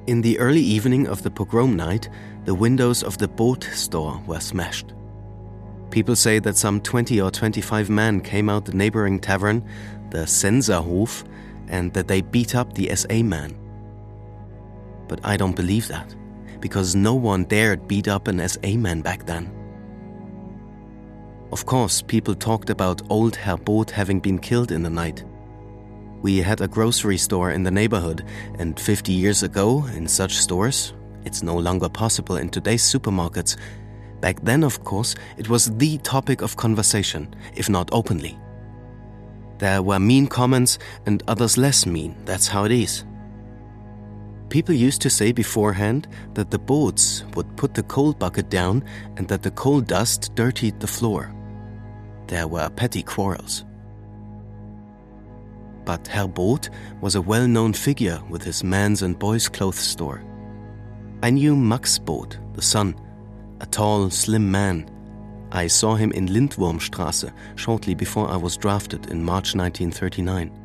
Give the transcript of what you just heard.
In the early evening of the pogrom night, the windows of the Boot store were smashed. People say that some 20 or 25 men came out the neighboring tavern, the Senserhof, and that they beat up the SA man. But I don't believe that, because no one dared beat up an SA man back then. Of course, people talked about old Herr Boot having been killed in the night. We had a grocery store in the neighborhood, and 50 years ago, in such stores, it's no longer possible in today's supermarkets. Back then, of course, it was the topic of conversation, if not openly. There were mean comments and others less mean, that's how it is. People used to say beforehand that the Boots would put the coal bucket down and that the coal dust dirtied the floor. There were petty quarrels. But Herr Boot was a well-known figure with his men's and boys' clothes store. I knew Max Boot, the son, a tall, slim man. I saw him in Lindwurmstraße shortly before I was drafted in March 1939.